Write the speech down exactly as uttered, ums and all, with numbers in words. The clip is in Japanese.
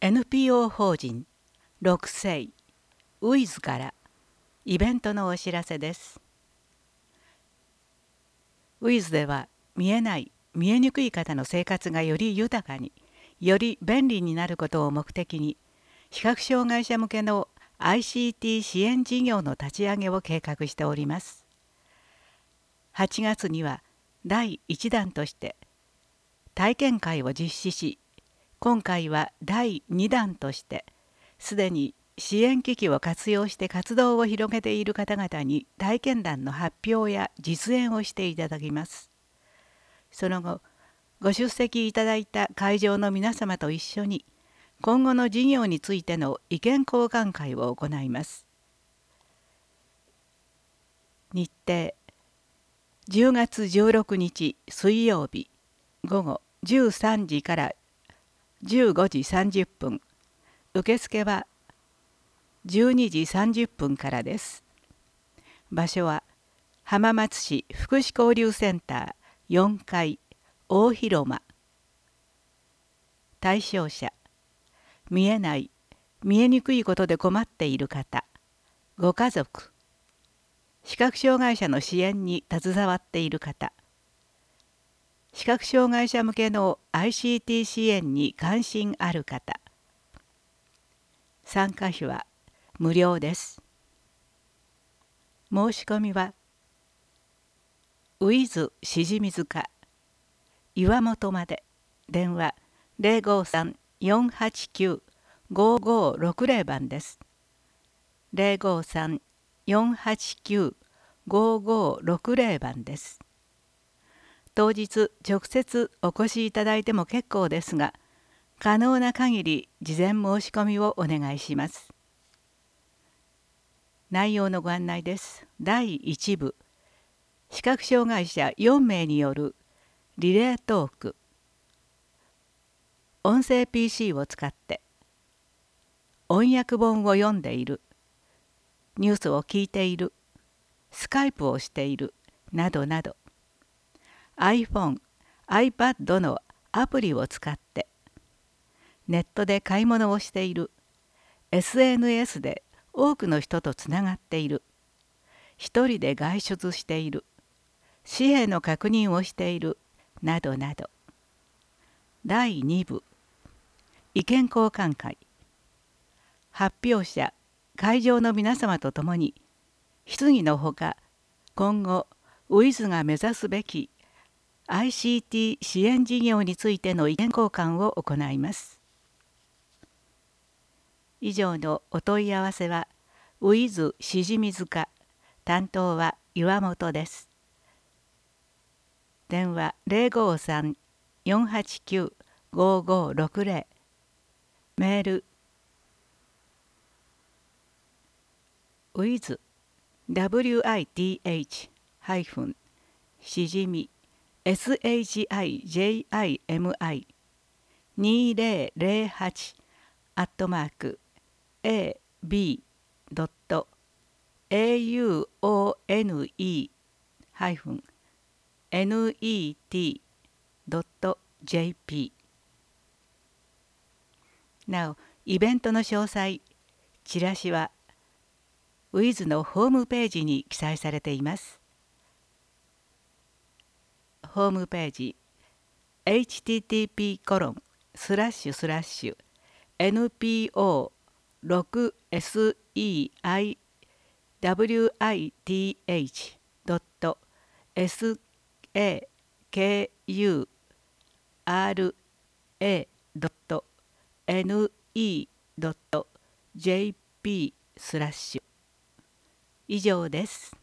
エヌピーオー 法人六世ウィズからイベントのお知らせです。ウィズでは見えない見えにくい方の生活がより豊かにより便利になることを目的に視覚障害者向けの アイシーティー 支援事業の立ち上げを計画しております。はちがつにはだいいち弾として体験会を実施し、今回はだいに弾としてすでに支援機器を活用して活動を広げている方々に体験談の発表や実演をしていただきます。その後、ご出席いただいた会場の皆様と一緒に今後の事業についての意見交換会を行います。日程じゅうがつじゅうろくにち水曜日午後じゅうさんじからじゅうごじさんじゅっぷん、受付はじゅうにじさんじゅっぷんからです。場所は浜松市福祉交流センターよんかい大広間。対象者、見えない、見えにくいことで困っている方、ご家族、視覚障害者の支援に携わっている方、視覚障害者向けの アイシーティー 支援に関心ある方。参加費は無料です。申し込みはウィズしじみ塚岩本まで。電話 ゼロごさん よんはちきゅう ごごろくゼロ 番です。ゼロごさん よんはちきゅう ごごろくゼロ 番です。当日直接お越しいただいても結構ですが、可能な限り事前申し込みをお願いします。内容のご案内です。だいいち部、視覚障害者よんめいによるリレートーク。音声 ピーシー を使って音訳本を読んでいる、ニュースを聞いている、スカイプをしているなどなど、 iPhone、iPad のアプリを使ってネットで買い物をしている、 エスエヌエス で多くの人とつながっている、一人で外出している、紙幣の確認をしているなどなど。だいに部、意見交換会。発表者、会場の皆様と共に質疑のほか、今後ウィズが目指すべき アイシーティー 支援事業についての意見交換を行います。以上のお問い合わせはウィズしじみ塚、担当は岩本です。電話 ゼロごさん よんはちきゅう ごごろくゼロ、メール ウィズ ダブリューアイティーエイチ ハイフンしじみ エスエイチアイジェイアイエムアイ にせんはち アットマーク エービー ドット エーユーオーエヌイー ハイフン ネット ドット ジェーピー。なお、イベントの詳細、チラシはウィズのホームページに記載されています。ホームページ エイチティーティーピー コロンスラッシュスラッシュ エヌピーオー ろく エスイーアイダブリューアイティーエイチ ドット エスエーケーユーアールエー ドット エヌイー ドット ジェーピー スラッシュ。以上です。